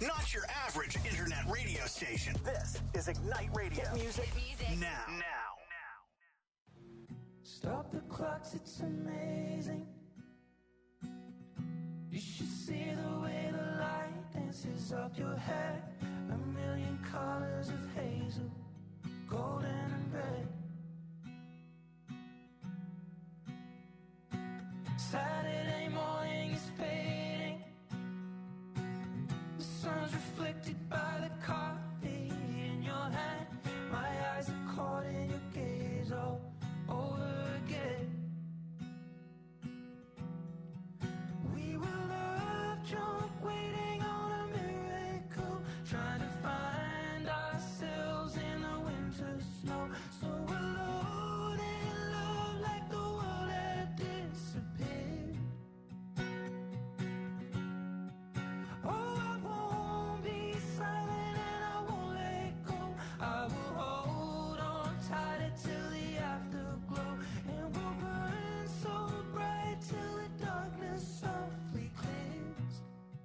Not your average internet radio station. This is Ignite Radio. Hit music now. Stop the clocks, it's amazing. You should see the way the light dances up your hair. A million colors of hazel, golden and red. Saturday morning is fading. The sun's reflected by the coffee in your hand. My eyes are caught in your gaze all over again. We were love drunk, waiting on a miracle, trying to find ourselves in the winter snow. So alone in love, like the world had disappeared. Oh, I won't be silent and I won't let go. I will hold on tighter till the afterglow, and we'll burn so bright till the darkness softly clears.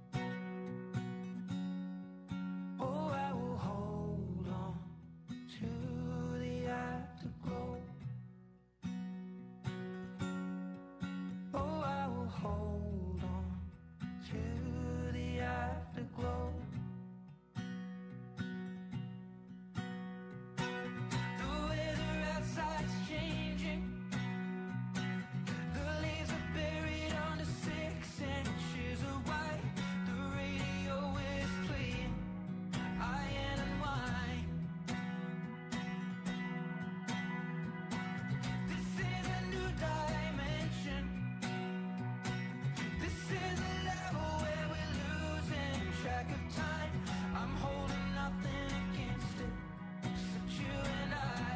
Oh, I will hold on to the afterglow. Oh, I will hold on to the afterglow. The weather outside's changing. The leaves are buried under 6 inches of white. The radio is playing Iron and Wine. This is a new dimension. This is a level where we're losing track of time. I'm holding nothing against it, except you and I.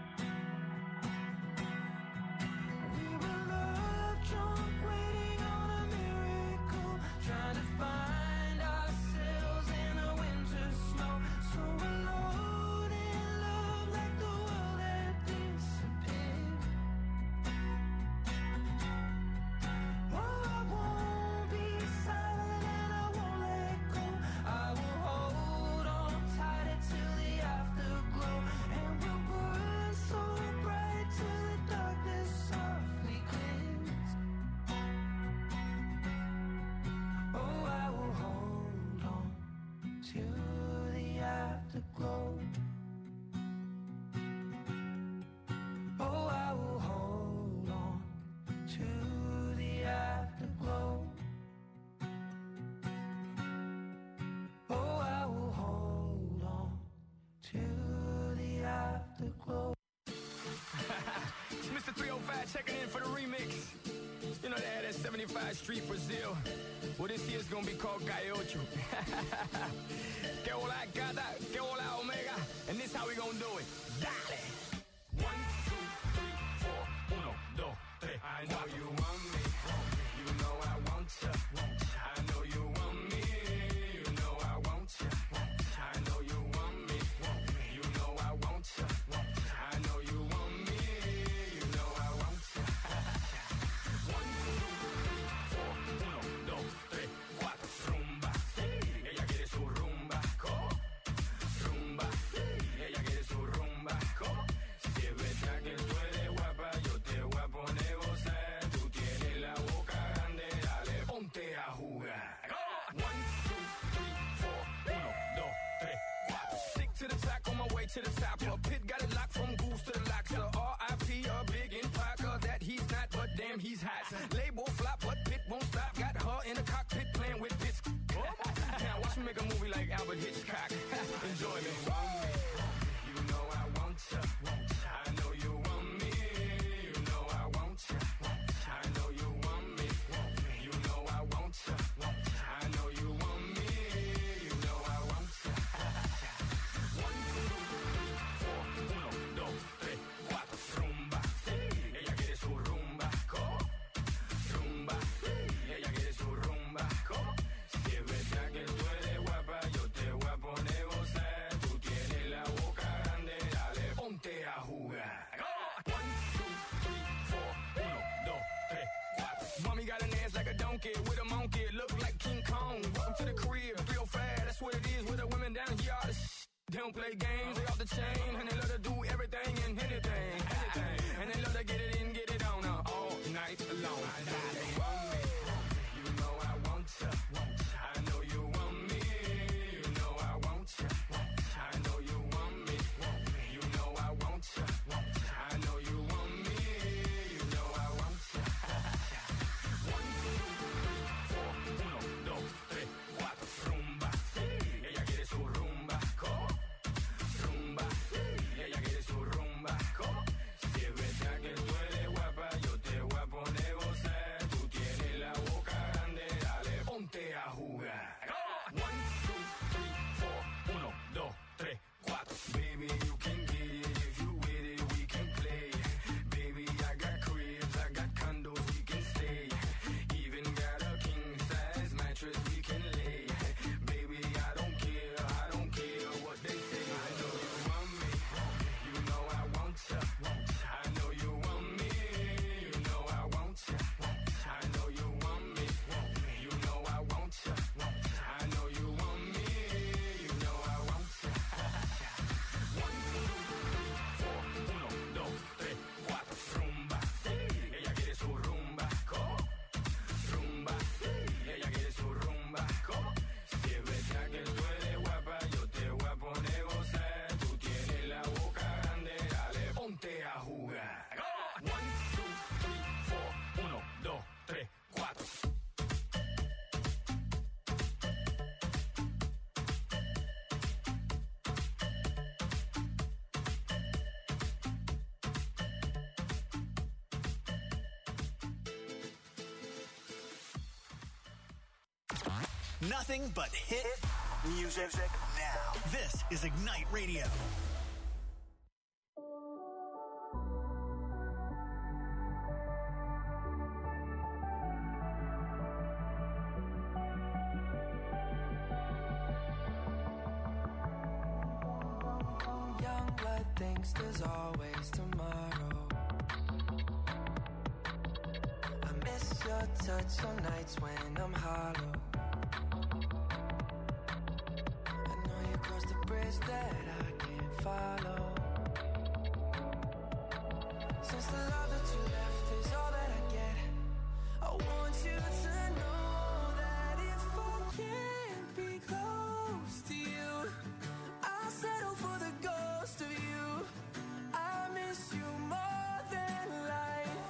We were love drunk, waiting on a miracle, trying to find ourselves in the winter snow. So alone in love, like the world had disappeared. Oh, I won't be silent and I won't let go. I will hold on tighter till the afterglow, and we'll burn so bright till the darkness softly clears. Oh, I will hold on to the afterglow. Oh, I will hold on to the afterglow. Oh, I will hold on to the afterglow. It's Mr. 305 checking in for the remix. You know, they had that 75 Street Brazil. Well, this year's gonna be called Gaiocho. Que hola gata, que hola omega. And this how we gonna do it. Dale! 1, 2, 3, 4, 1, 2, 3. I know you want me. You know I want ya. I know you want me. You know I want ya. I know you want me. You know I want ya. I know you want me. You know I want ya. 1, 2, 3, 4, 1, 2, 3, 4. Rumba, ella quiere su rumba, rumba, ella quiere su rumba, si es verdad que tú eres guapa, yo te voy a poner gozar. Tú tienes la boca grande, dale, ponte a jugar. 1, 2, 3, 4, 1, 2, 3, 4. Stick to the top, on my way to the top. A pit got it locked from goose to the locks. R.I.P. a big in Parker, that he's not, but damn he's hot. Label flop, but Pit won't stop. Got her in the cockpit playing with bits. Now watch me make a movie like Albert Hitchcock. Enjoy me. You know I want ya. I know you want me. You know I want ya. I know you want me. You know I want ya. I know you want me. You know I want ya. 1, 2, 3, 4, 1, 2, 3, 4. Rumba, ella quiere su rumba, rumba, ella quiere su rumba, si es verdad que tú eres guapa, yo te voy a poner gozar. Tú tienes la boca grande, dale, ponte a jugar. 1, 2, 3, 4, 1, 2, 3, 4. Mommy got an ass like a donkey with a monkey, look like King Kong. Welcome to the crib, 305, that's what it don't play games, they off the chain, and they love to do everything and anything. And they love to get it in, get it on all night long. You want me, you know I want you. I know you want me, you know I want you. I know you want me, you know I want you. I know you want me, you know I want you. 1, 2, 3, 4, 1, 2, 3, 4, rumba, sí, ella quiere su rumba, rumba, sí, ella quiere su rumba, si es verdad que tú eres guapa, yo te voy a poner gozar, tú tienes la boca grande, dale, ponte a jugar. 1, 2, 3, 4, 1, 2, 3, 4, baby, you can get it, if you with it, we can play. Baby, I got cribs, I got condos, we can stay. Even got a king-size mattress we can lay. Baby, I don't care what they say. I know you want me, you know I want you. I know you want me, you know I want you. I know you want me, you know I want you. I know you want me, you know I want you. 1, 2, 3, 4, 1, 2, 3, 4, rumba, sí, ella quiere su rumba, rumba, sí, ella quiere su rumba, si es verdad que tú eres guapa, yo te voy a poner gozar, tú tienes la boca grande, dale, ponte a jugar. 1, 2, 3, 4, 1, 2, 3, 4. Nothing but hit music now. This is Ignite Radio. Young blood thinks there's always tomorrow. I miss your touch on nights when I'm hollow. I know you crossed the bridge that I can't follow. Since the love that you left is all that I get, I want you to know that if I can't be close to you, I'll settle for the ghost of you. I miss you more than life.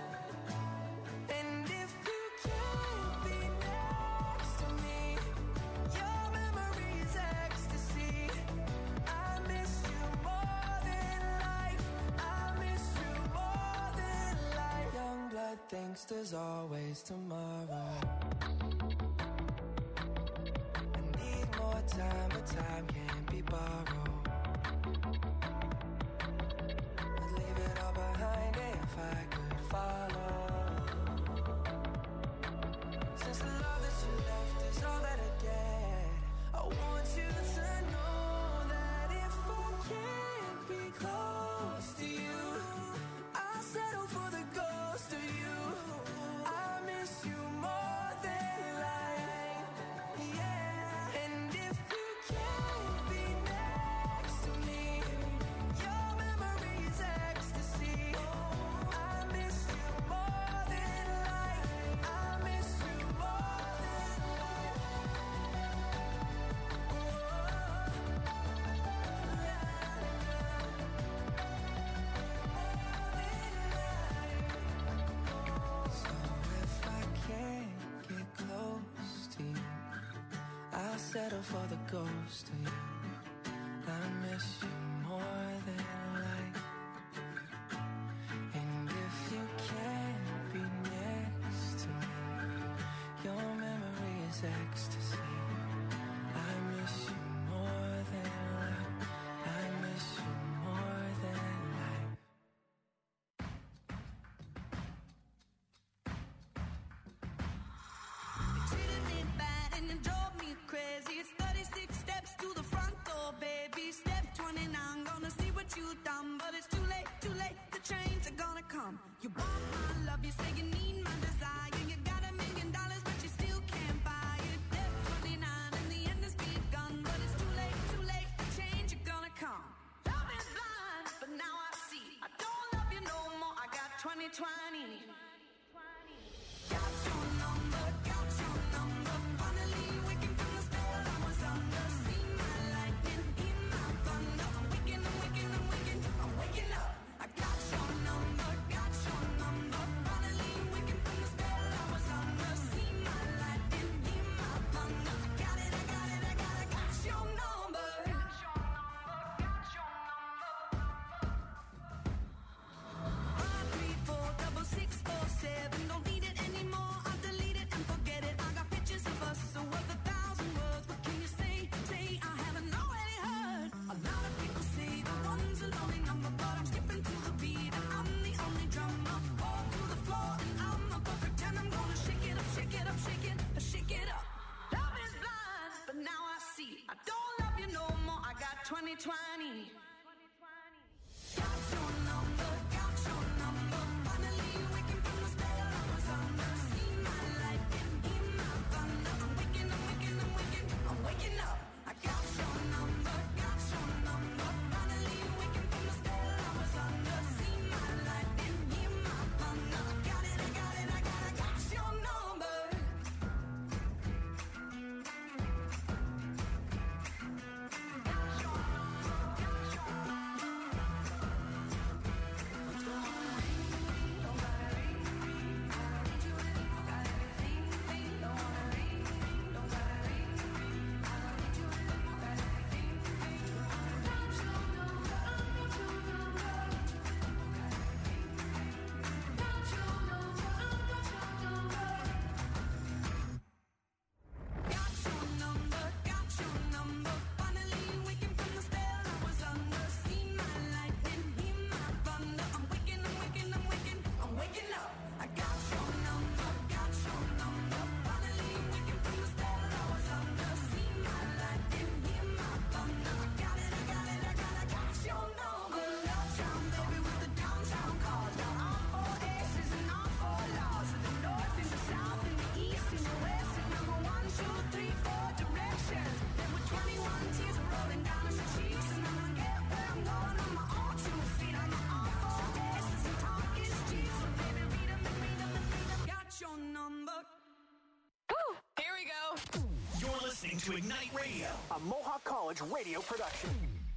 And if you can't be next to me, your memory's ecstasy. I miss you more than life. I miss you more than life. Young blood thinks there's always tomorrow. I need more time, but time can't be borrowed. I'd leave it all behind if I could follow. Since the love that you left is all that I get, I want you to know that if I can't be close to you, I'll settle for the ghost of you. I miss you more than life, yeah. And if you can't be next to me, your memory's ecstasy. I miss you more than life. I miss you more than So if I can't get close to you, I'll settle for the ghost of you. I miss you more than life. And if you can't be next to me, your memory is ecstasy. I miss you more than life. I miss you more than life. You treated me bad and you drove me crazy. It's 36 steps to the front door, baby. Step 29, gonna see what you've done. But it's too late, the trains are gonna come. You want my love, you say you need my desire. You got $1 million, but you still can't buy it. Death 2020. Got your number, finally waking from the spell I was under. See my lightning, hear my thunder. I'm waking, I'm waking, I'm waking, I'm waking up. I got your number, finally waking from the spell I was under. See my lightning, hear my thunder. I got it, I got it, I got it, got your number. Got your number, got your number. 5346647. Don't need it anymore. I'll delete it and forget it. I got pictures of us, so worth 1,000 words. What can you say? Say I haven't already heard. A lot of people say the one's a lonely number, but I'm skipping to the beat and I'm the only drummer. Fall to the floor and I'm a perfect 10. I'm gonna shake it up, shake it up, shake it, shake it up. Love is blind, but now I see. I don't love you no more. I got 2020. Got your number, finally waking from the spell I was under. See my lightning, hear my thunder. I'm waking, I'm waking, I'm waking, I'm waking up. I got your number, finally waking from the spell I was under. See my lightning, hear my thunder. I got it, I got it, I got it, got your number. Got your number, finally waking from the spell I was under. See my lightning, hear my thunder. I'm waking, I'm waking, I'm waking, I'm waking up. I got your number, finally waking from the spell I was under. See my lightning, hear my thunder. I got it, I got it, I got it, got your number. Good uptown, baby, with the downtown cars. Got all 4 aces and all 4 laws. In the north, in the south, in the east, in the west. And number 1, 2, 3, 4 directions. There were 21 tears rolling down your cheeks. And I'm gonna get where I'm going on my own 2 feet. I'm on all 4 aces and talk is cheap. So baby, read 'em and read 'em and read 'em. Got your number. Here we go. You're listening to Ignite Radio, a Mohawk College radio production.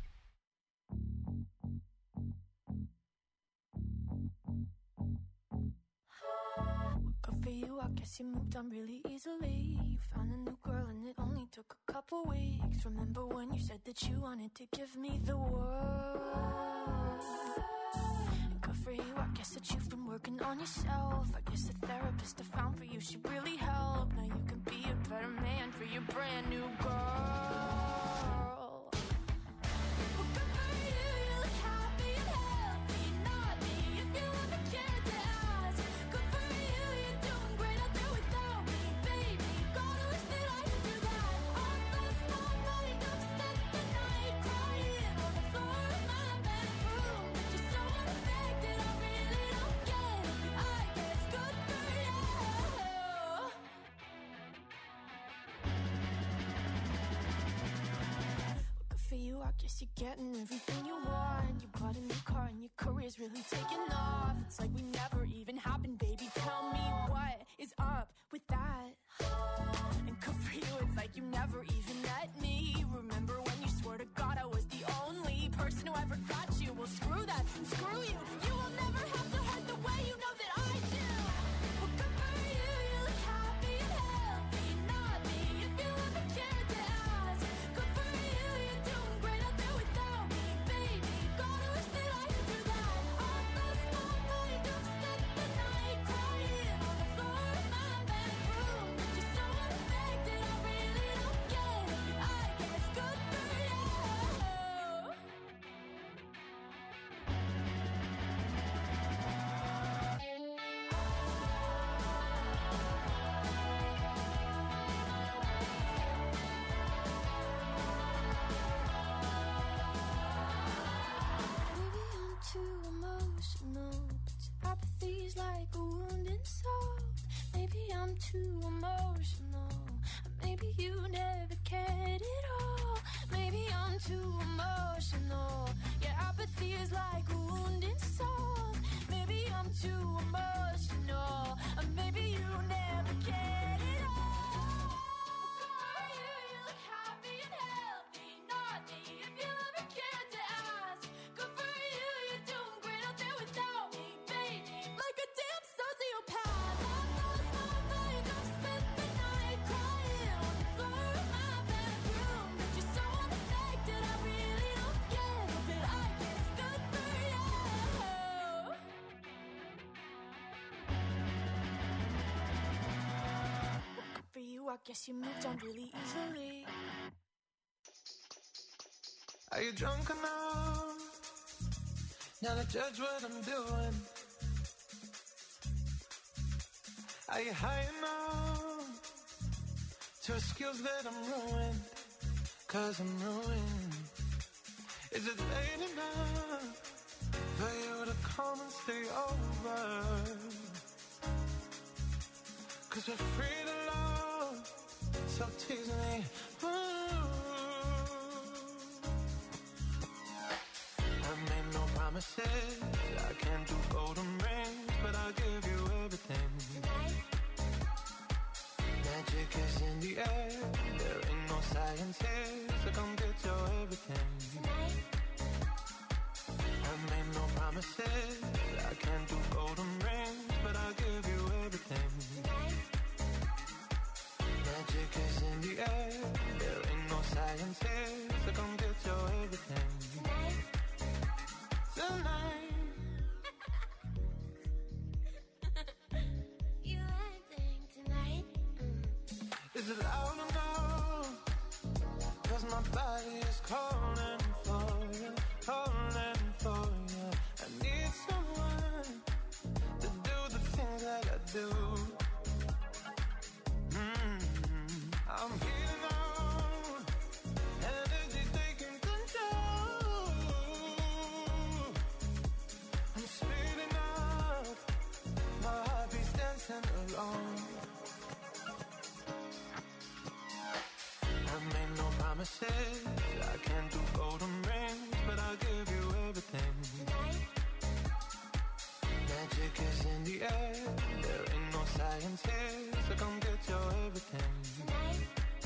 Good for you, I guess you moved on really easily. You found a new girl and it only took a couple weeks. Remember when you said that you wanted to give me the world? And good for you, I guess that you've been working on yourself. I guess the therapist I found for you should really help. Now you can be a better man for your brand new girl. Well, good for you, you look happy and healthy. Not me, if you ever cared to ask. Good for you, you're doing great out there without me, baby. Gotta wish that I could do that. I lost my mind, I've spent the night crying on the floor of my bedroom. But you're so unaffected, I really don't get it. I guess good for you. Good for you, I guess you're getting everything you want. You bought a new car and your career's really taking off. It's like we never even happened, baby. Tell me what is up with that? And good for you, it's like you never even met me. Remember when you swore to God I was the only person who ever got you? Well, screw that, screw you. You will never have to hurt the way you know that I do. Well, good for you, you look happy and healthy. Not me, if you ever cared to ask. Good for you, you're doing great out there without me, baby. Gotta wish that I could do that. I lost my mind, I've spent the night crying on the floor of my bedroom. But you're so unaffected, I really don't get it. I guess good for you. I guess you moved on really easily. Are you drunk enough now to judge what I'm doing? Are you high enough to excuse that I'm ruined? 'Cause I'm ruined. Is it late enough for you to come and stay over? 'Cause we're free to love, so tease me. I made no promises, I can't do golden rings, but I'll give you everything. Tonight? Magic is in the air, there ain't no science here, so come get your everything. Tonight? I made no promises, I can't do golden rings, but I'll give you everything. Tonight? Magic is in the air, there ain't no science here, so come get your everything. Tonight? Tonight. You acting tonight? Is it loud enough? 'Cause my body is calling for you, calling for you. I need someone to do the things that I do. I'm here now, energy taking control. I'm speeding up, my heart beats dancing along. I made no promises, I can't do golden rings, but I'll give you everything. Tonight? Magic is in the air, there ain't no science here, so come get your everything. Tonight?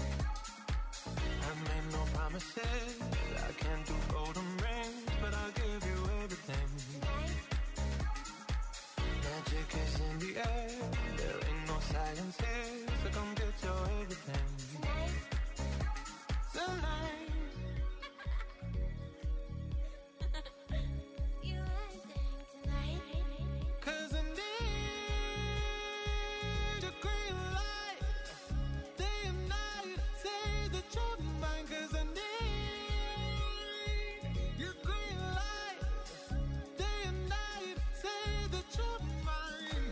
I made no promises, I can't do golden rings, but I'll give you everything. Tonight? Magic is in the air, there ain't no science here, so come get your everything. Tonight? Tonight. You acting tonight? 'Cause I need your green light, day and night, say that you're mine. 'Cause I need your green light, day and night, say that you're mine.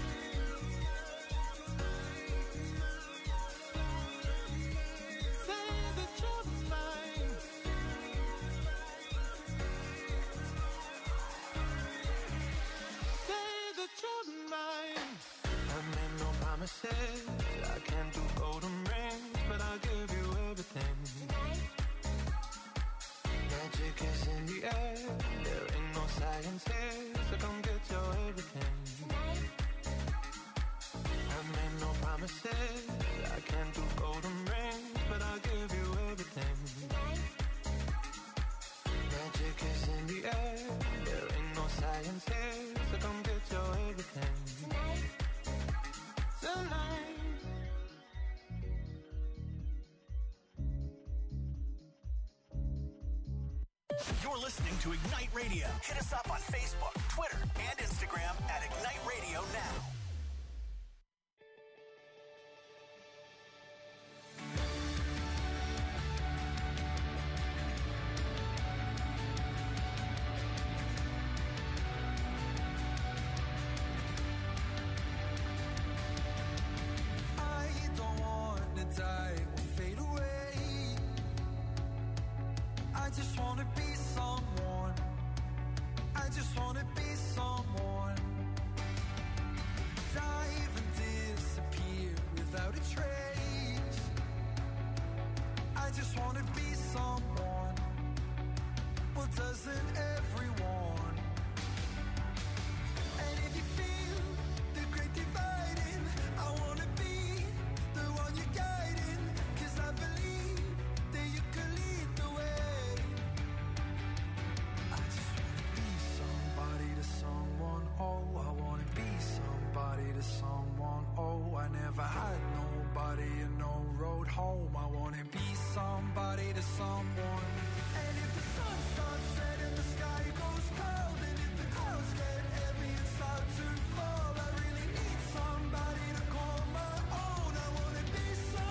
Say that you're mine. Say that you're mine. I made no promises, I can't do golden rings, but I'll give you everything. Tonight? Magic is in the air, there ain't no science here, so come get your everything. Tonight? I made no promises, I can't do golden rings, but I'll give you everything. Tonight? Magic is in the air, there ain't no science here, so come get your everything. Tonight? Tonight. You're listening to Ignite Radio. Hit us up on Facebook, Twitter, and Instagram at Ignite Radio Now. I don't wanna die or fade away. I just wanna be someone. I just wanna be someone. Dive and disappear without a trace. I just wanna be someone. Well, doesn't everyone? And if you feel the great dividing, I wanna be the one you're guiding. 'Cause I believe that you can lead the way. I just wanna be somebody to someone. Oh, I wanna be somebody to someone. Oh, I never had nobody and no road home. I wanna be somebody to someone. And if the sun starts setting, the sky goes cold. And if the clouds get heavy and start to fall, I really need somebody to call my own. I wanna be somebody.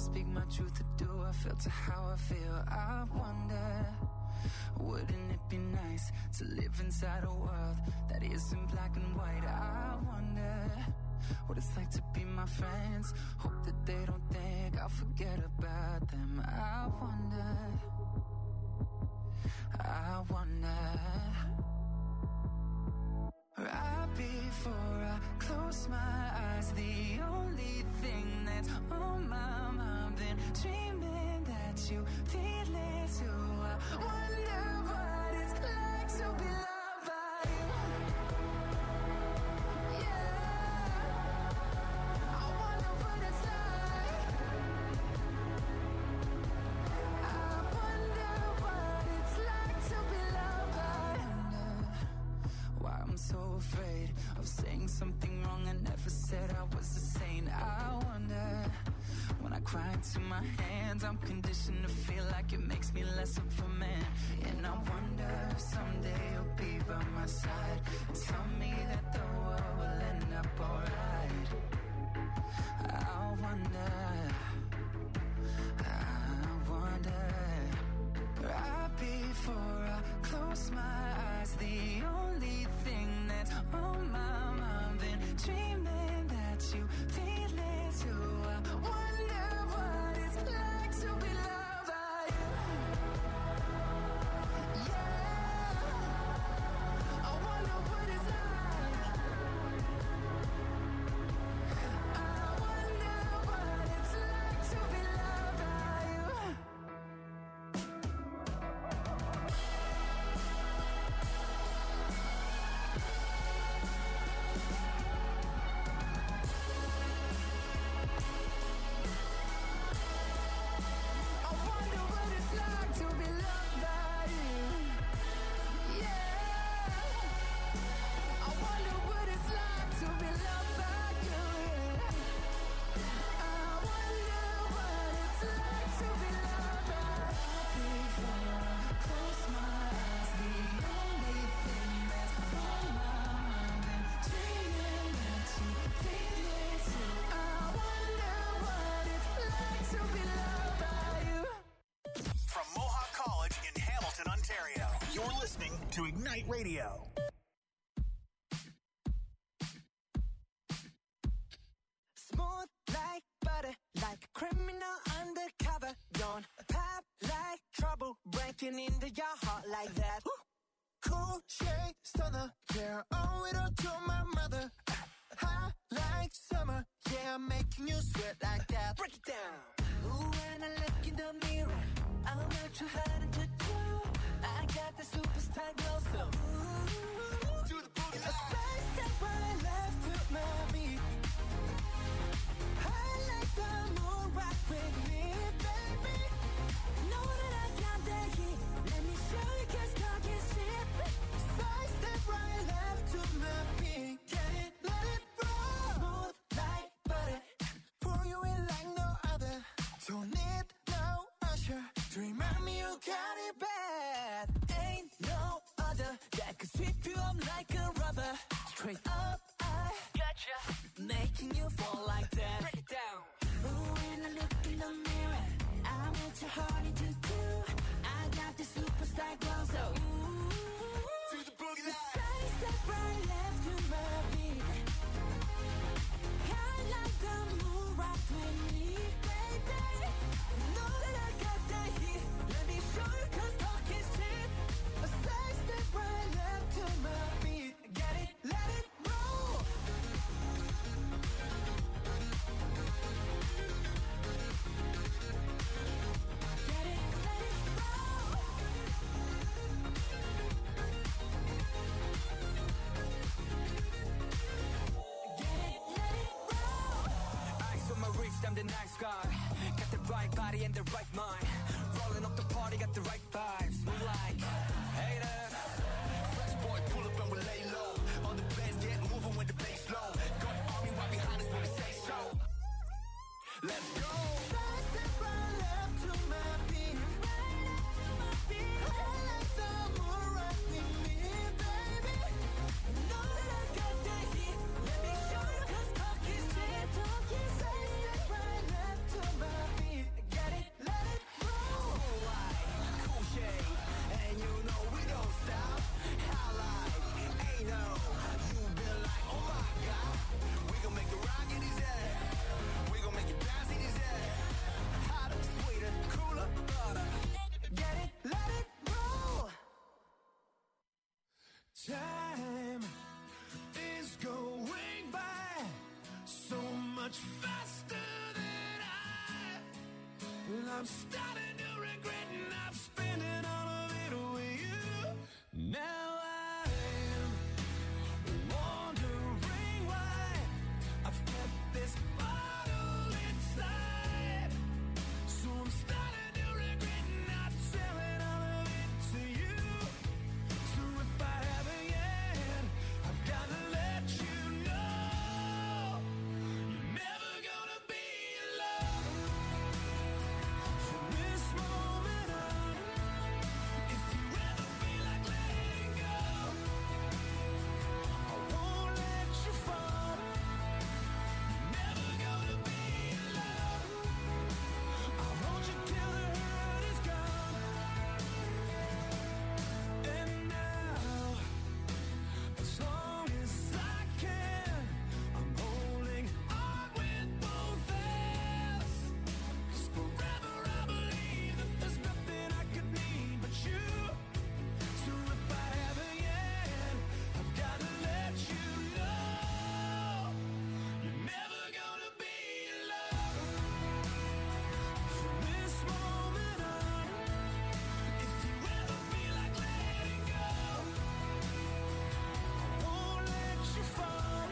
speak my truth or do I filter how I feel? I wonder, wouldn't it be nice to live inside a world that isn't black and white? I wonder what it's like to be my friends. Hope that they don't think I'll forget about them. I wonder, right before I close my eyes, the only thing that's on my mind, been dreaming that you feel it too. I wonder what it's like to be loved by you. Yeah, I wonder what it's like. I wonder what it's like to be loved by you. Why I'm so afraid of saying something wrong. I never said I was a saint. I wonder, when I cry into my hands, I'm conditioned to feel like it makes me less of a man. And I wonder if someday you'll be by my side and tell me that the world will end up alright. I wonder, right before I close my eyes, the only thing that's on my mind, been dreaming that you feel it too. I wonder what it's like to be loved by you. Yeah, I wonder what it's like. I wonder what it's like to be loved by you. I wonder what it's like to be loved by you. Yeah, I wonder what it's like to be loved by you. Yeah, I wonder what it's like to be loved by you. Before I close my eyes, the only thing that's on my mind, been dreaming that you feel it too. I wonder what it's like to be loved by you. From Mohawk College in Hamilton, Ontario, you're listening to Ignite Radio. Smooth like butter, like a criminal undercover. Don't pop like trouble, breaking into your heart like that. Cool shade stunner, yeah, owe it all to my mother. Hot like summer, yeah, I'm making you sweat like that. Break it down. Ooh, when I look in the mirror, I'm not too hard to do. I got the superstar glow, so ooh, do the boogie. A side step right left to my beat. I like the moon rock with me, baby. Know that I got that heat. Let me show you 'cause talk is cheap. Side step right left to my beat. Get it, let it roll. Smooth like butter. Pour you in like no other. Don't need no usher to remind me you got it bad. Ain't no other that could sweep you up like a rubber. Straight up, I gotcha, making you fall like that. Break it down. Ooh, when I look in the mirror, I'm what your heart to do. I got the superstar glow, so ooh, to the boogie line. Side step right left to my beat. I like the moon rock with me, baby. Know that I got that heat. Let me show you 'cause talk is cheap. A side step right left to my beat. Get it, let it roll. Get it, let it roll. Get it, let it roll. Eyes on my wrist, I'm the nice guy. Got the right body and the right mind. Rolling up the party, got the right vibes. Move like haters. Fresh boy, pull up and we lay low. All the bands get moving when the bass low. Got the army right behind us when we say so. Let's go. Side step right left to my beat. I like the moon rock with me, baby. Know that I got that heat. Let me show you 'cause talk is cheap. Side step right left to my beat. Time is going by so much faster than I'm starting to regret, and I'm spending all of it with you. Now I'm wondering why I've kept this bottle inside. So I'm starting to regret not telling all of it to you. So if I haven't yet, I've got to let you know you're never gonna be alone from this moment on. If you ever feel like letting go, I won't let you fall. You're never gonna be alone. I'll hold you till the hurt is gone. And now, as long as I can, I'm holding on with both hands. 'Cause forever I believe that there's nothing I could need but you. So if I haven't yet, I've got to let you know you're never gonna be alone from this moment on. If you ever feel like letting go, I won't let you fall.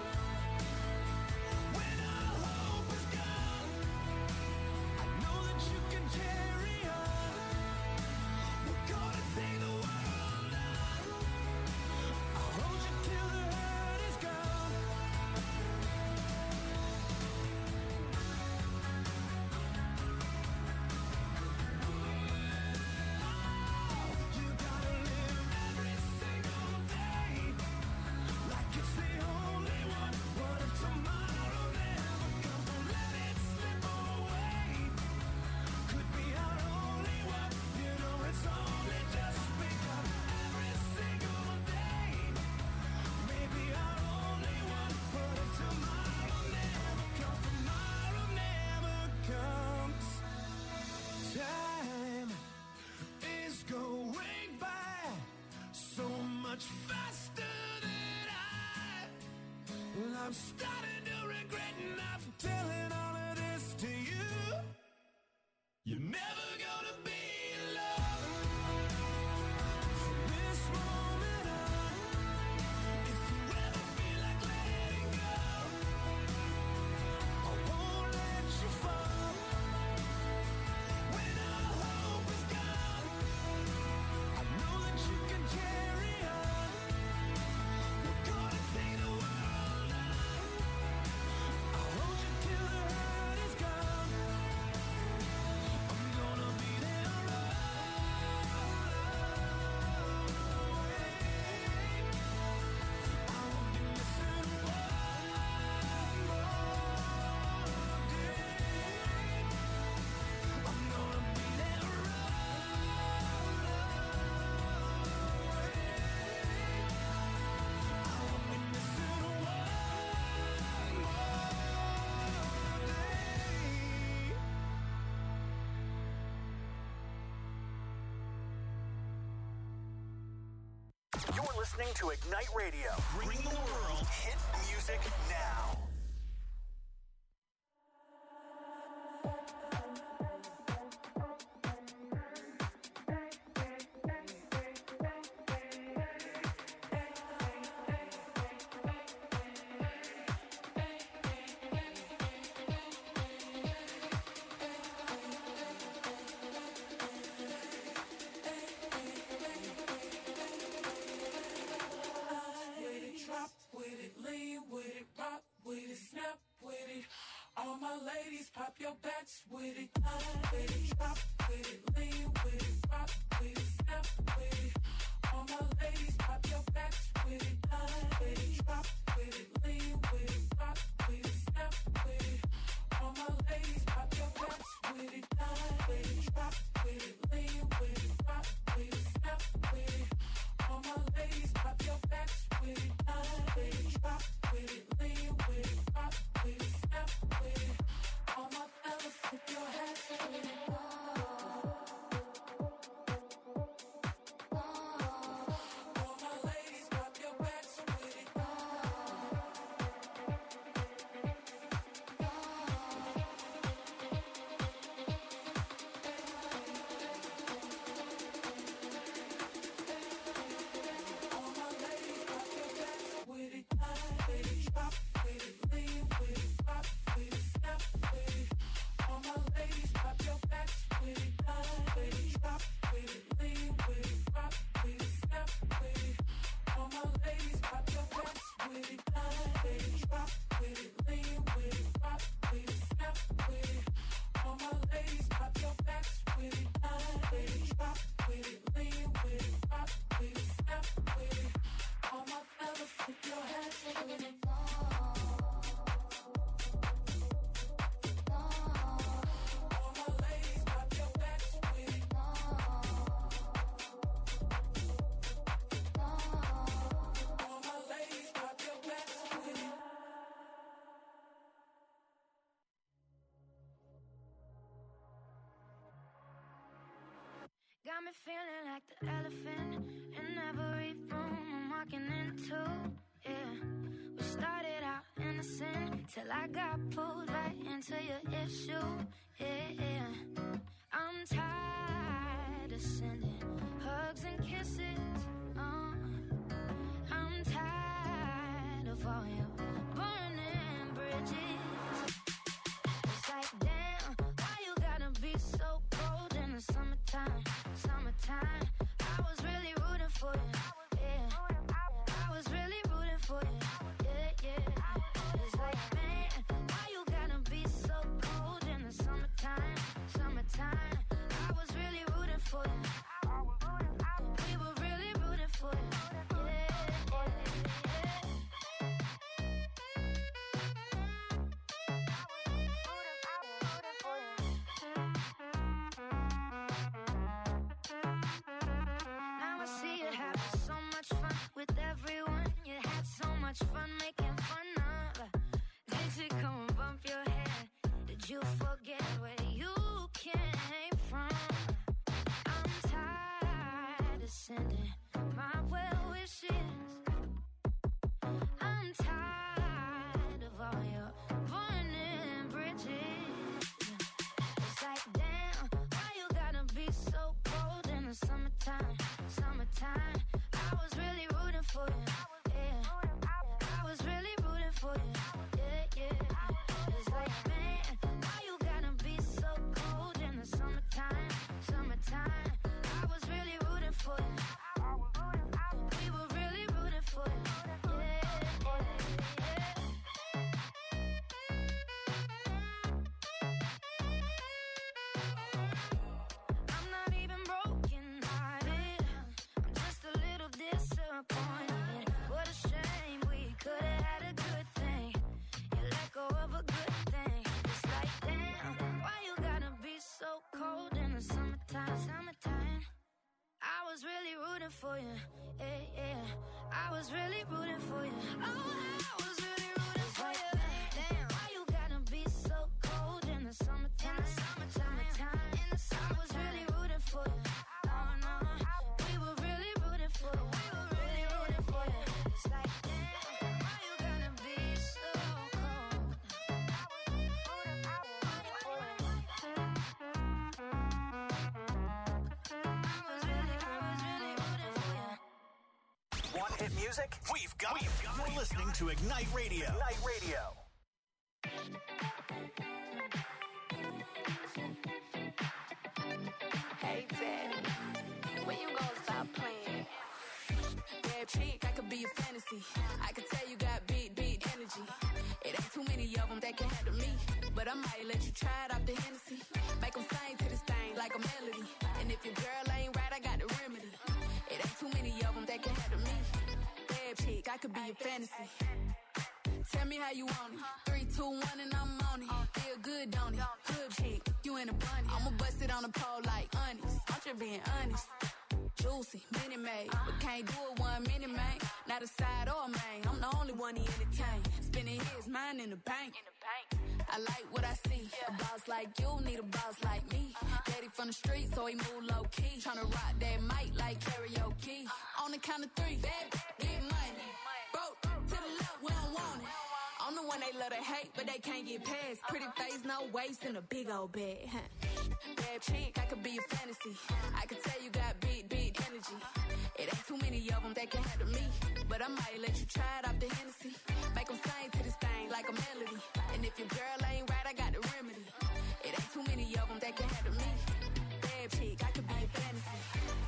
When all hope is gone, I know that you can carry on. We're gonna take the world on. I'll hold you till the hurt is gone. You gotta live every single day like it's the only one. What if tomorrow never comes? Don't let it slip away. Could be our only one. You know it's only just begun. Every single day, maybe our only one. What if tomorrow never comes? Tomorrow never comes. Time is going by so much faster than I'm starting to regret, and I'm telling all of this to you. You're never gonna be alone from this moment on. If you ever feel like letting go, I won't let you fall. When all hope is gone, I know that you can carry on. We're gonna take the world on. I'll hold you till the hurt is gone. I'm gonna be there I won't be missing one more day. I'm gonna be there I won't be missing one more day. You're listening to Ignite Radio, bringing the world hit music now. With it, drop with it, lean with it, rock with it, snap with it. All my ladies, pop your backs with it. With it, drop with it, lean with it, rock with it, snap with it. All my ladies, pop your backs with it. With it, drop with it, lean with it, rock with it, snap with it. All my ladies, pop your backs with it. With it, drop with it, lean with it, rock with it, snap with it. All my ladies, pop your backs with it. With it, drop with it, lean with it, rock with it, snap with it. All my fellas, flip your hats with it. me feeling like the elephant in every room I'm walking into. Yeah, we started out innocent till I got pulled right into your issue. Yeah, I'm tired of sending hugs and kisses. I'm tired of all your burning bridges. It's like, damn, why you gotta be so cold in the summertime? Summertime, I was really rooting for you. Yeah, I was really rooting for you. Yeah. It's like, man, why you gotta be so cold in the summertime? Summertime, I was really rooting for you. We were really rooting for you. Now I see you having so much fun with everyone. You had so much fun making fun of. Did you come and bump your head? Did you forget where you came from? I'm tired of sending my well wishes. I'm tired of all your burning bridges. It's like, damn, why you gotta be so cold in the summertime? Summertime, I was really rooting for you. Yeah, I was really rooting for you. Yeah. It's like, man, why you gotta be so cold in the summertime? Summertime, I was really rooting for you. We were really rooting for you. I'm not even broken hearted. I'm just a little disappointed. What a shame, we could have had a good thing. You let go of a good thing. It's like, damn, why you gotta be so cold in the summertime? Summertime, I was really rooting for you. Yeah. I was really rooting for you. Oh, I was really rooting for you. Damn, why you gotta be so cold in the summertime? Summertime, in the summer, I was really rooting for you. Oh no, we were really rooting for you. We were really rooting for you. It's like, damn, why you gotta be so cold? I was really rooting for you. Want hit music? We've got it. You're listening to Ignite Radio. Ignite Radio. Hey, Daddy, when you gonna stop playing? Bad chick, I could be a fantasy. I could tell you got big energy. It ain't too many of them that can handle me. But I might let you try it off the Hennessy. Make them sing to this thing like a melody. And if your girl ain't right, I got the remedy. It ain't too many of them that can handle me. Bad chick, I could be a fantasy. Tell me how you want it. 3, 2, 1, and I'm on it. Feel good, don't it? Hood chick, you in a bunny. I'ma bust it on the pole like honest. I'm just being honest. Juicy, mini made, but can't do it 1 minute, man. Not a side or a main. I'm the only one he entertain. Spending his mind in the bank. I like what I see. A boss like you need a boss like me. Daddy from the street, so he move low key. Tryna rock that mic like karaoke. On the count of 3, baby, get money. Broke to the left, we don't want it. I'm the one they love to hate, but they can't get past. Pretty face, no waist, and a big old bag. Bad chick, I could be a fantasy. I could tell you got big energy. It ain't too many of them that can handle me. But I might let you try it off the Hennessy. Make them sing to this thing like a melody. And if your girl ain't right, I got the remedy. It ain't too many of them that can handle me. Bad chick, I could be a fantasy.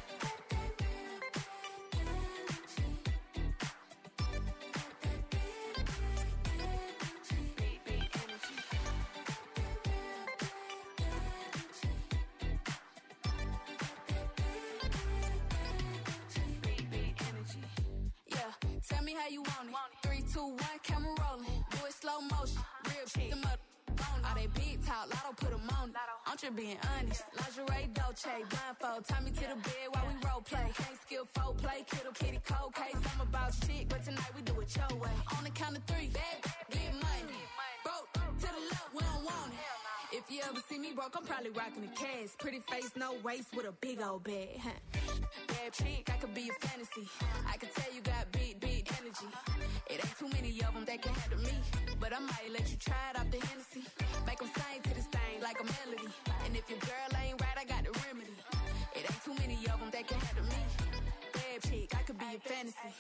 Tell me how you want it. 3, 2, 1, camera rolling. Do it slow motion. Real chick. Them up on all they big talk. Lotto put them on it. I'm just being honest. Lingerie, Dolce, blindfold. Tie me to the bed while we role play. Can't skill folk play. Kittle kitty cold case. I'm about shit, but tonight we do it your way. On the count of 3, baby, get money. Broke to the left, we don't want it. If you ever never see me broke, I'm probably rocking a cash. Pretty face, no waist, with a big old bag. Bad chick, I could be a fantasy. I could tell you got big energy. It ain't too many of them that can handle me. But I might let you try it off the Hennessy. Make them sing to this thing like a melody. And if your girl ain't right, I got the remedy. It ain't too many of them that can handle me. Bad chick, I could be a fantasy.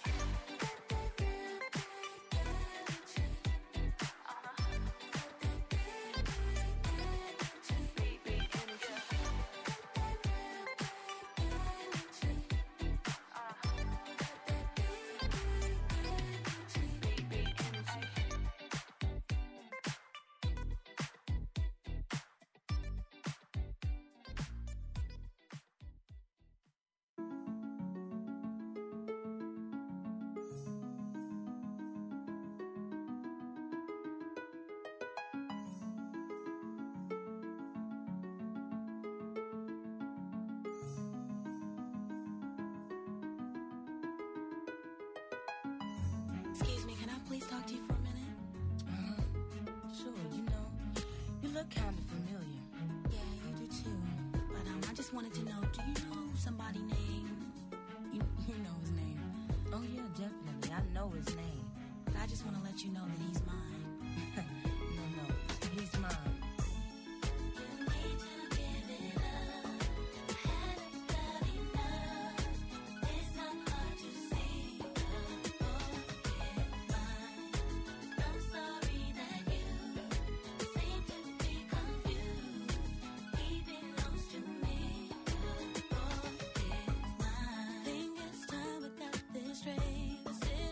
Excuse me, can I please talk to you for a minute? Sure, you know, you look kind of familiar. Yeah, you do too. But I just wanted to know, do you know somebody named... You know his name. Oh yeah, definitely. I know his name. But I just want to let you know that he's mine. No, he's mine.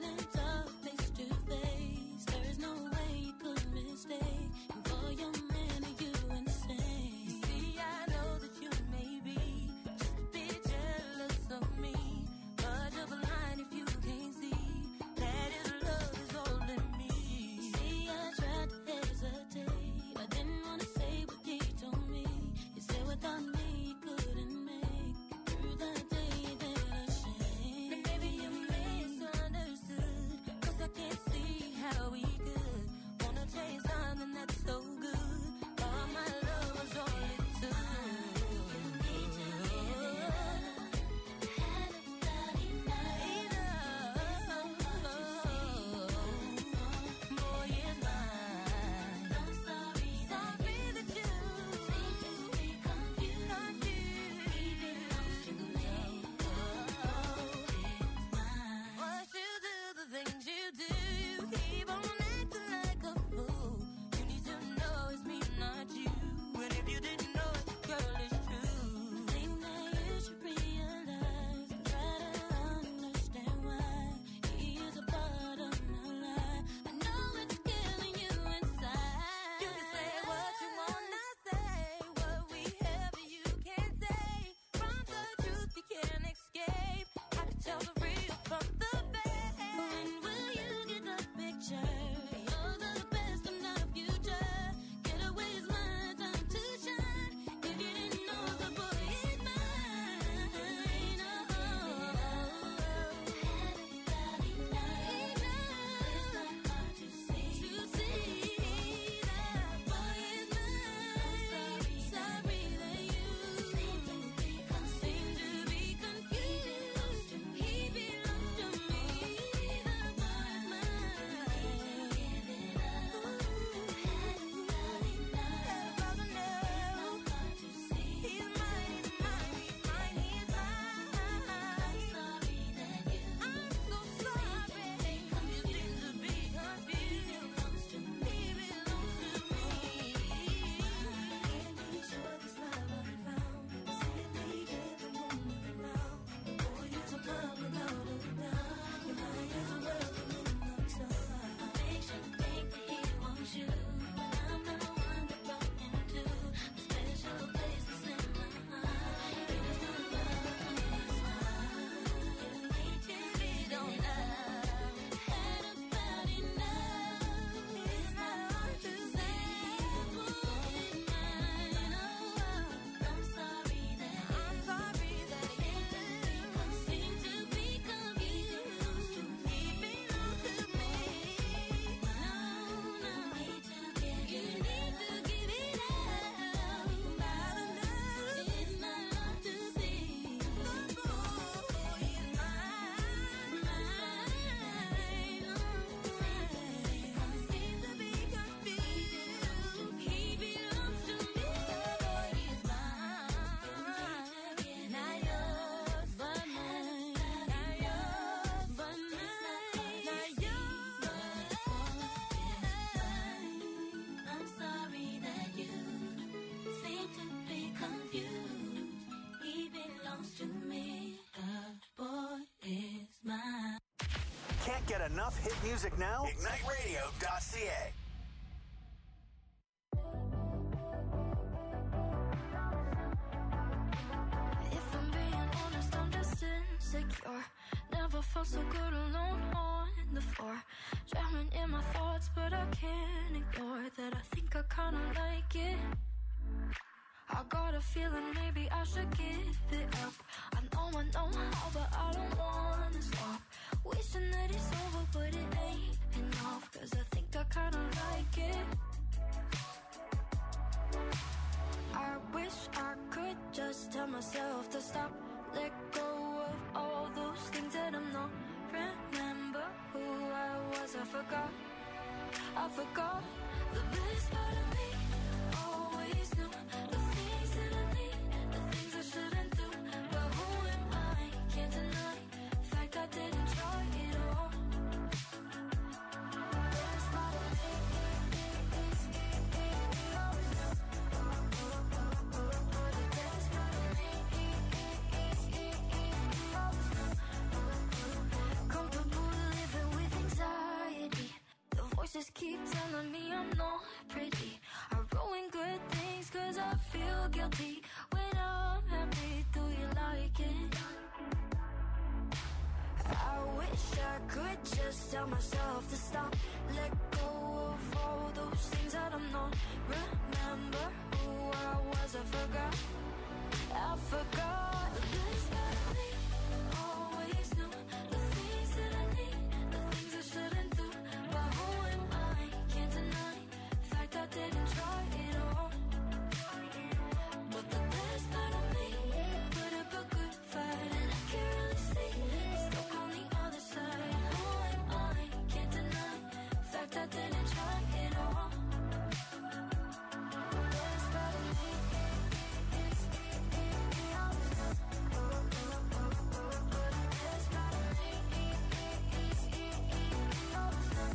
There's no way you could mistake. And for your man Get enough hit music now? IgniteRadio.ca. If I'm being honest, I'm just insecure. Never felt so good alone on the floor. Drowning in my thoughts, but I can't ignore that. I think I kinda like it. I got a feeling maybe I should give it up. I know how, but I don't wanna stop. Wishing that it's over, but it ain't enough. Cause I think I kinda like it. I wish I could just tell myself to stop. Let go of all those things that I'm not. Remember who I was, I forgot. The best part of me always knew the things that I need, the things I shouldn't do. But who am I? Can't deny the fact I didn't try it all. The best part of me is always knew. The best part of me is always knew. Comfortable living with anxiety. The voices keep telling me I'm not pretty. I ruin good things cause I feel guilty. When I'm happy, do you like it? I wish I could just tell myself to stop. Let go of all those things that I'm not. Remember who I was, I forgot. The best part of me always knew the things that I need, the things I shouldn't do. But who am I? Can't deny the fact I didn't try it all. But the best part of me put up a good fight, and I can't really see it's stuck on the other side. Who am I? Can't deny the fact I didn't try it all. The best part of me is always knew. The best part of me is always knew.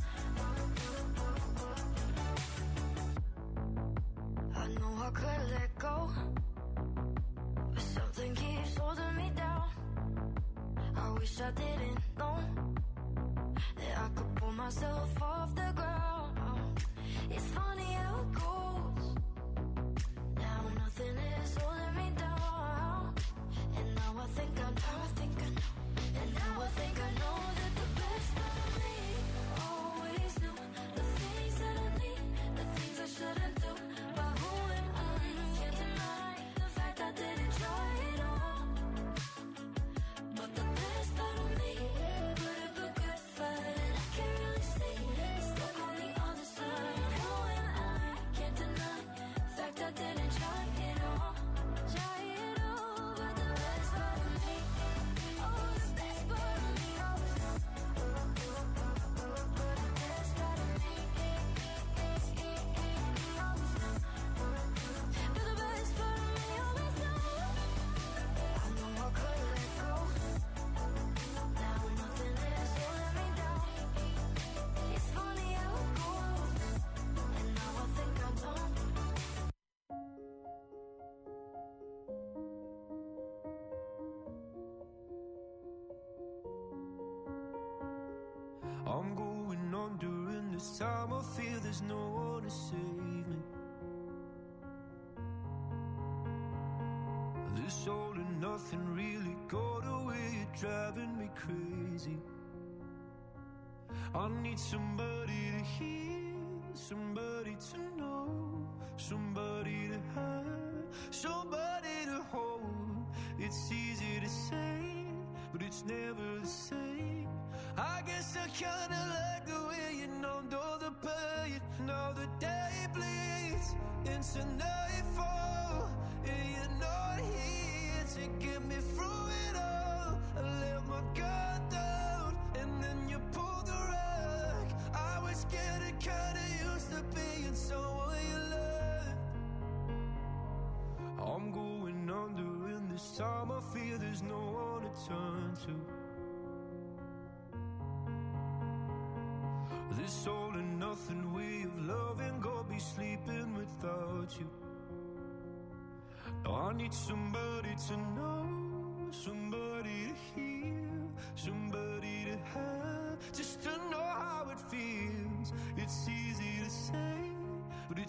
I know I could let go, but something keeps holding me down. I wish I didn't know that I could pull myself off the ground. It's funny how it goes. Now nothing is holding me down. And now I think I know. And now I think I know that the best part of me always knew the things that I need, the things I shouldn't do. But who am I? Can't deny the fact I didn't try it all. But the best part of me put up a good fight, and I can't really see it's stuck on the other side. Who am I? Can't deny the fact I didn't try it all. But the best part of me, oh, the best part of me always knew. But the best part of me always knew. But the best part of me always knew. I know I could let go. Now nothing is holding me down. It's funny how it goes. And now I think I don't. I'm going on during this time. I feel there's no one to save me. This all and nothing really got away. You're driving me crazy. I need somebody to hear, somebody to know, somebody to have, somebody to hold. It's easy to say, but it's never the same. I guess I kinda like the way you numbed all the pain. Now the day bleeds into nightfall, and you're not here to get me through it all. I let my guard down, and then you pulled the rug. I was getting kinda used to being someone you loved. I'm going under, and this time I feel there's no one to turn to. This all and nothing way of loving, go be sleeping without you. Now I need somebody to know, somebody to hear, somebody to have, just to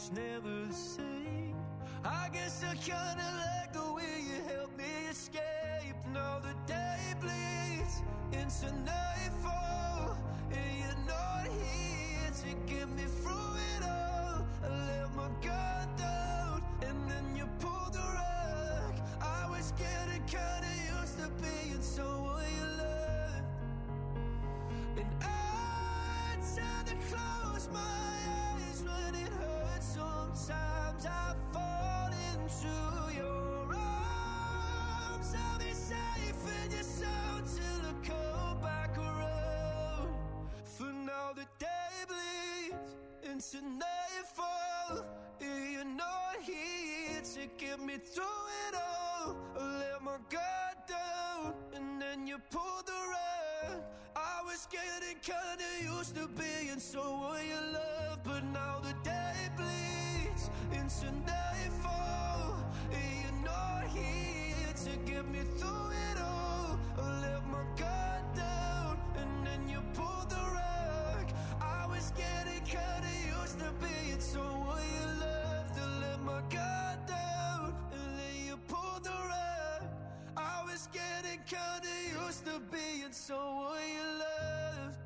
life's never the same. I guess I kinda like the way you help me escape. Now the day bleeds into nightfall, and you're not here to get me through it all. I let my guard down, and then you pulled the rug. I was getting kinda used to being someone you loved, and I tend to close my eyes when it hurts. Sometimes I fall into your arms. I'll be safe in your soul till I come back around. For now the day bleeds into nightfall, and you're not here to get me through it all. I let my guard down, and then you pulled the rug. I was getting kinda used to being someone you love, but now the day bleeds into nightfall, and you're not here to get me through it all. I let my guard down, and then you pulled the rug. I was getting kinda used to being someone you loved. I let my guard down, and then you pulled the rug. I was getting kinda used to being someone you loved.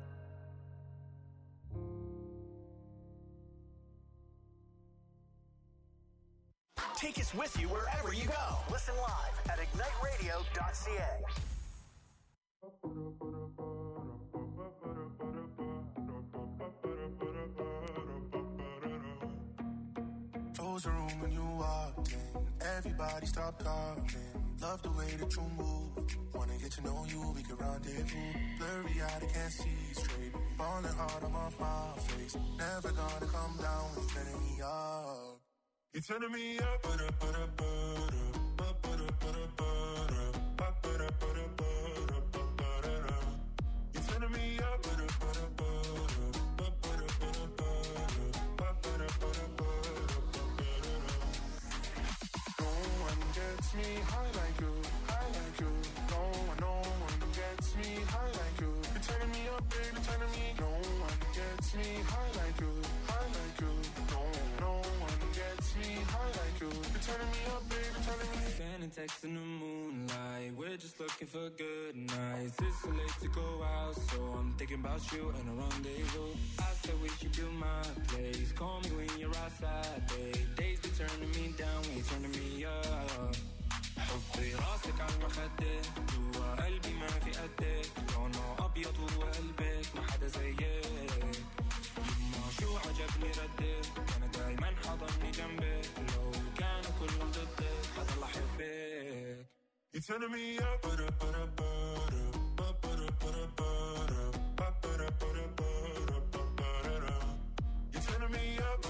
Take us with you wherever you go. Listen live at igniteradio.ca. Close the room when you walked in. Everybody stop talking. Love the way that you move. Wanna get to know you, we can rendezvous. Blurry eyed, I can't see straight. Falling hard, I'm off my face. Never gonna come down when you're turning me up. You're turning me up, You're turning me up, No one gets me high like you, high like you. No one gets me high like you. You're turning me up, baby, turning me. No one gets me high like you, high like you. No one gets me high like you. You're turning me up, baby, turning me. Sending texts in the moonlight. We're just looking for good nights. It's so late to go out, so I'm thinking about you and a rendezvous. I said we should do my place. Call me when you're outside, babe. Days be turning me down when you're turning me up. حطي راسك على المخدة جوا قلبي ما في قدك لونه أبيض وقلبك ما حدا زيك يما شو عجبني ردك أنا دايما حضني جنبك لو كانوا كلهم ضدك حضل أحبك You're turning me up, You're turning me up,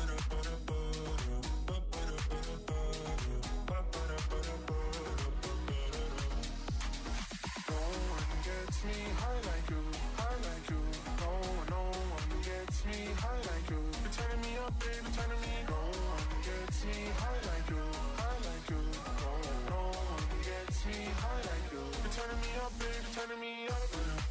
No one gets me high like you, high like you. No one gets me high like you. You're turning me up, baby, turning me. No one gets me high like you, high like you. No one gets me high like you. You're turning me up, baby, turning me up.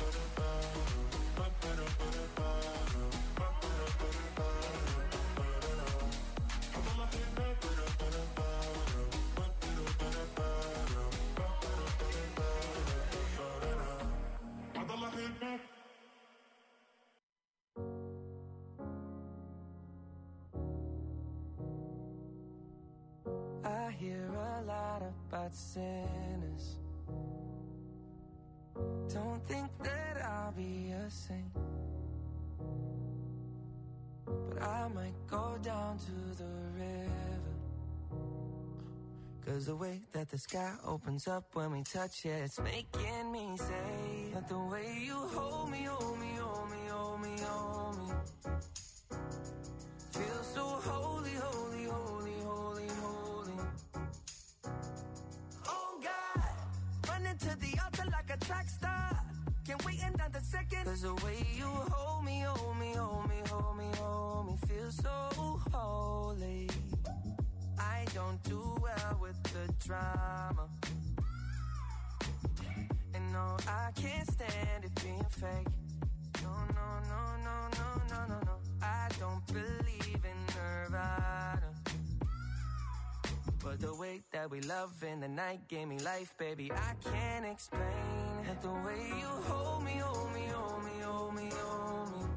I hear a lot about sinners. Don't think that I'll be a saint, but I might go down to the river. 'Cause the way that the sky opens up when we touch it, it's making me say that the way you hold me, hold me, hold me, hold me, hold me, feels so holy, holy, holy, holy, holy. Oh God, running to the altar like a track star. Can't wait another second. 'Cause the way you hold me, hold me, hold me, hold me, hold me, feels so holy. I don't do well with the drama, and no, I can't stand it being fake. No, no, no, no, no, no, no, no. I don't believe in Nirvana. for the way that we love in the night gave me life, baby. I can't explain it. The way you hold me, hold me, hold me, hold me, hold me.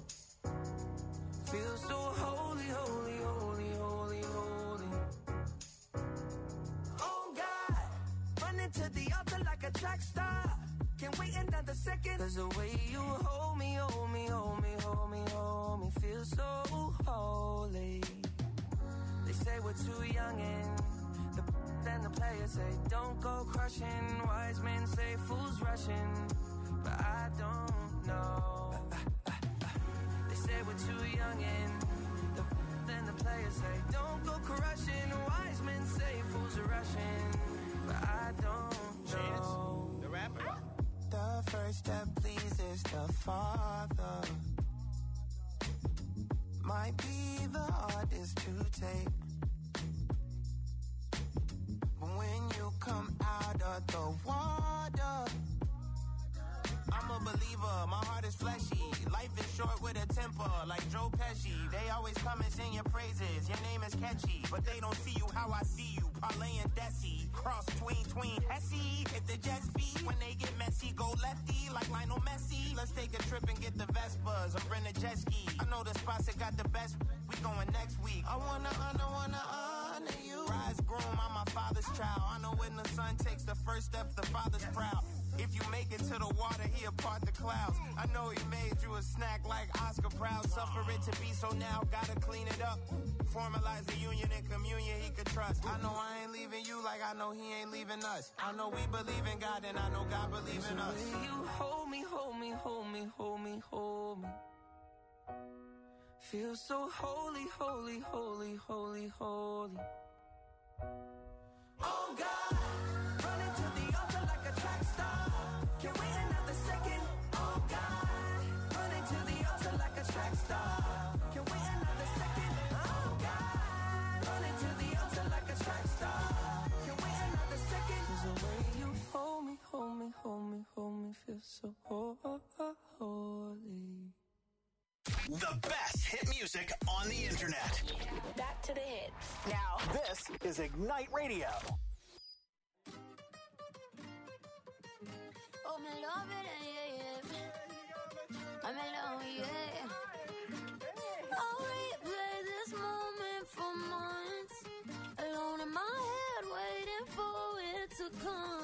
Feel so holy, holy, holy, holy, holy. Oh God, running to the altar like a track star. Can't wait another second. Cause the way you hold me, hold me, hold me, hold me, hold me. Feel so holy. They say we're too young and then the players say don't go crushing. Wise men say fools rushing, but I don't know. They say we're too young and then the players say don't go crushing. Wise men say fools are rushing, but I don't know. Chance, the rapper. The first step pleases the Father. Might be the hardest to take. But when you come out of the water, I'm a believer, my heart is fleshy. Life is short with a temper, like Joe Pesci. They always come and sing your praises, your name is catchy. But they don't see you how I see you, Parlay and Desi. Cross tween, Hesse. Hit the jet speed, when they get messy, go lefty, like Lionel Messi. Let's take a trip and get the Vespas, or rent a jet ski. I know the spots that got the best, we going next week. I wanna honor you. Rise groom, I'm my father's child. I know when the son takes the first step, the father's proud. If you make it to the water, he'll part the clouds. I know he made you a snack like Oscar Proud. Suffer it to be, so now gotta clean it up. Formalize the union and communion he could trust. I know I ain't leaving you like I know he ain't leaving us. I know we believe in God and I know God believes in us. You hold me, hold me, hold me, hold me, hold me. Feel so holy, holy, holy, holy, holy. Oh God, running to the altar like a track star. Can't wait another second. Oh God, running to the altar like a track star. Can't wait another second. Oh God, running to the altar like a track star. Can't wait another second. 'Cause the way you hold me, hold me, hold me, hold me, feel so holy. The best hit music on the internet. Back to the hits. Now, this is Ignite Radio. Oh, me love it, yeah. I'm alone, yeah. I'll replay this moment for months. Alone in my head, waiting for it to come.